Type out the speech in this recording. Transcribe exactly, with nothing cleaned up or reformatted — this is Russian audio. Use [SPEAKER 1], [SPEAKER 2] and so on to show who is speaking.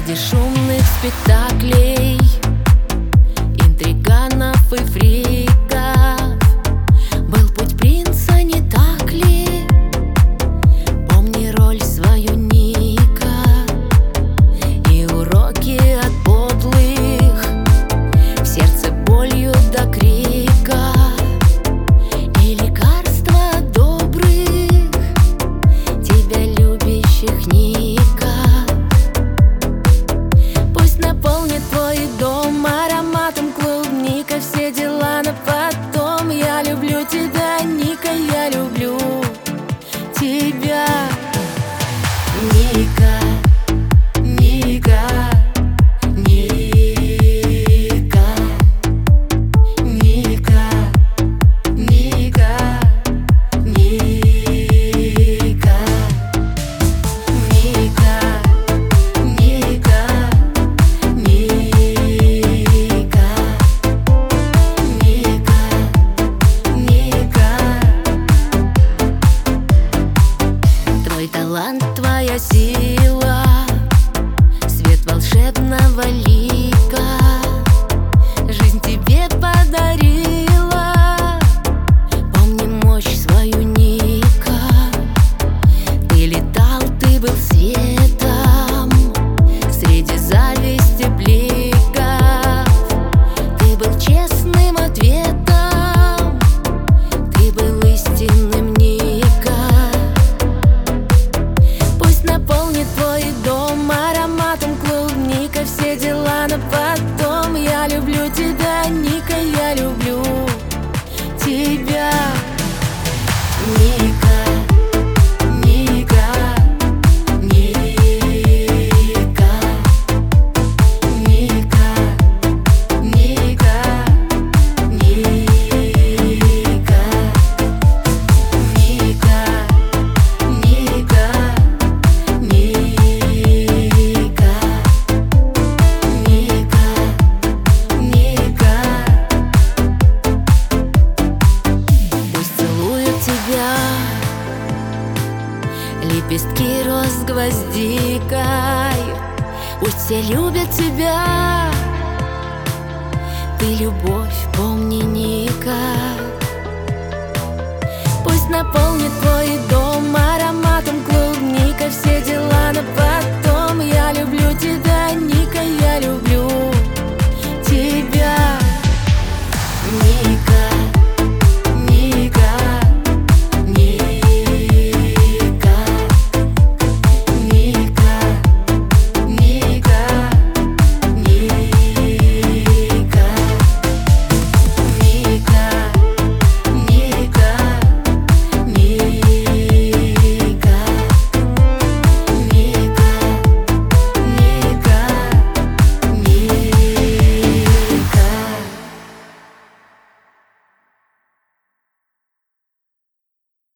[SPEAKER 1] Среди шумных спектаклей, интриганов и фриков был путь принца, не так ли? Помни роль свою, Ника, и уроки от подлых, в сердце болью до крика, и лекарства от добрых, тебя любящих, Ника. Пусть наполнит твой дом ароматом клубника, все дела на потом. Я люблю тебя, Ника, я люблю тебя, Ника, Ника, Ника, Ника, Ника, Ника, Ника, Ника, Ника, Ника. Твой талант, твоя сила, свет волшебного лика жизнь тебе подарила. Помни мощь свою, Ника. Ты летал, ты был светом среди зависти бликов. Ты был честным ответом, ты был истинным, Ника. Пусть наполнит твой дом ароматом клубника, все дела на потом. Я люблю тебя, Ника, я люблю тебя, Ника. Ника, Ника, Ника, Ника, Ника, Ника, Ника, Ника, Ника, Ника. Пусть целуют тебя лепестки роз с гвоздикой, пусть все любят тебя. Ты любовь, помни, Ника. Пусть наполнит твой дом ароматом клубника, все дела на потом. Я люблю тебя,